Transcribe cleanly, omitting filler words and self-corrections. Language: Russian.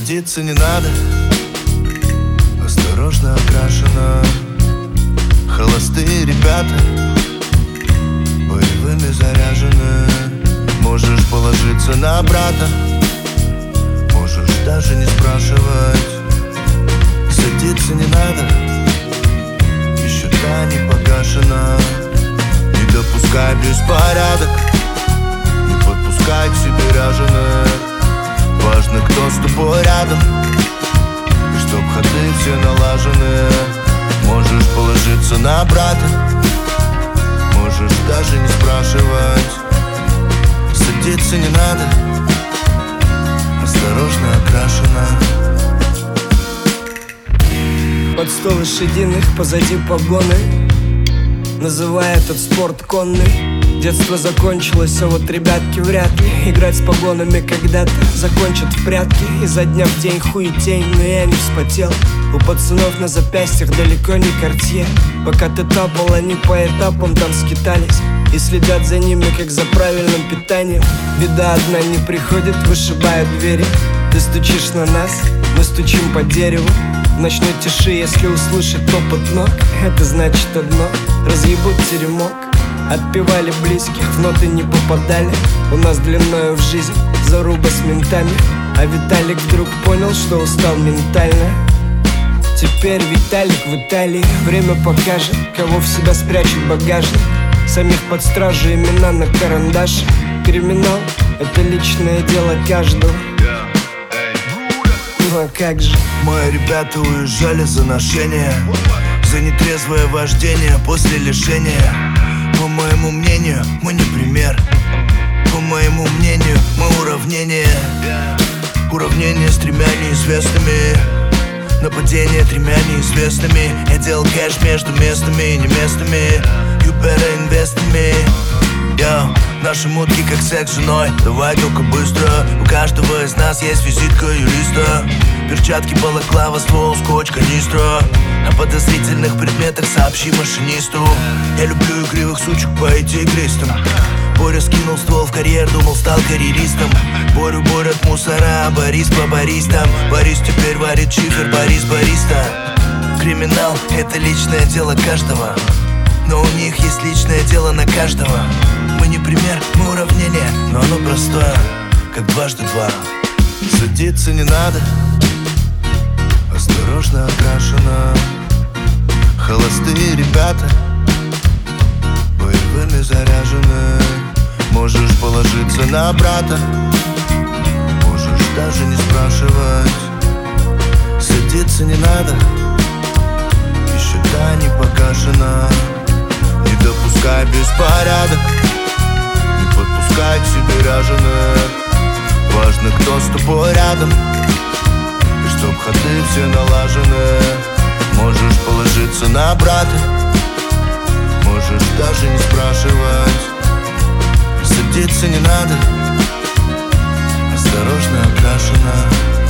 Садиться не надо, осторожно окрашено. Холостые ребята, боевыми заряжены. Можешь положиться на брата, можешь даже не спрашивать. Садиться не надо, еще та не погашена. Не допускай беспорядок, не подпускай к себе ряженых. Важно, кто с тобой рядом, и чтоб ходы все налажены. Можешь положиться на брата, можешь даже не спрашивать. Садиться не надо, осторожно окрашена. Под 100 лошадиных, позади погоны, называя этот спорт конный. Детство закончилось, а вот ребятки вряд ли играть с погонами когда-то закончат в прятки. Изо дня в день хуетень, но я не вспотел. У пацанов на запястьях далеко не Картье. Пока ты топал, они по этапам там скитались и следят за ними, как за правильным питанием. Беда одна не приходит, вышибают двери. Ты стучишь на нас, мы стучим по дереву. В ночной тиши, если услышать топот ног, это значит одно: разъебут теремок. Отпевали близких, в ноты не попадали. У нас длиною в жизнь заруба с ментами. А Виталик вдруг понял, что устал ментально. Теперь Виталик в Италии. Время покажет, кого в себя спрячет багажник. Самих под стражу, имена на карандаше. Криминал — это личное дело каждого. Ну а как же? Мои ребята уезжали за ношение, за нетрезвое вождение после лишения. По моему мнению, мы не пример. По моему мнению, мы уравнение. Уравнение с тремя неизвестными. Нападение тремя неизвестными. Я делал кэш между местами и не местами. You better invest in me. Yo, наши мутки как секс с женой. Давай только быстро. У каждого из нас есть визитка юриста. Перчатки, балаклава, ствол, скотч, канистра. О подозрительных предметах сообщи машинисту. Я люблю игривых сучек по игристам. Боря скинул ствол в карьер, думал, стал карьеристом. Борю борят мусора, Борис по баристам. Борис теперь варит чифер, Борис бариста. Криминал — это личное дело каждого, но у них есть личное дело на каждого. Мы не пример, мы уравнение, но оно простое, как дважды два. Садиться не надо, осторожно окрашено. Холостые ребята, боевыми заряжены. Можешь положиться на брата, можешь даже не спрашивать. Садиться не надо, еще та не погашена. Не допускай беспорядок, не подпускай к себе ряженых. Важно, кто с тобой рядом, и чтоб ходы все налажены. Можешь положиться на брата, можешь даже не спрашивать. Садиться не надо, осторожно окрашена.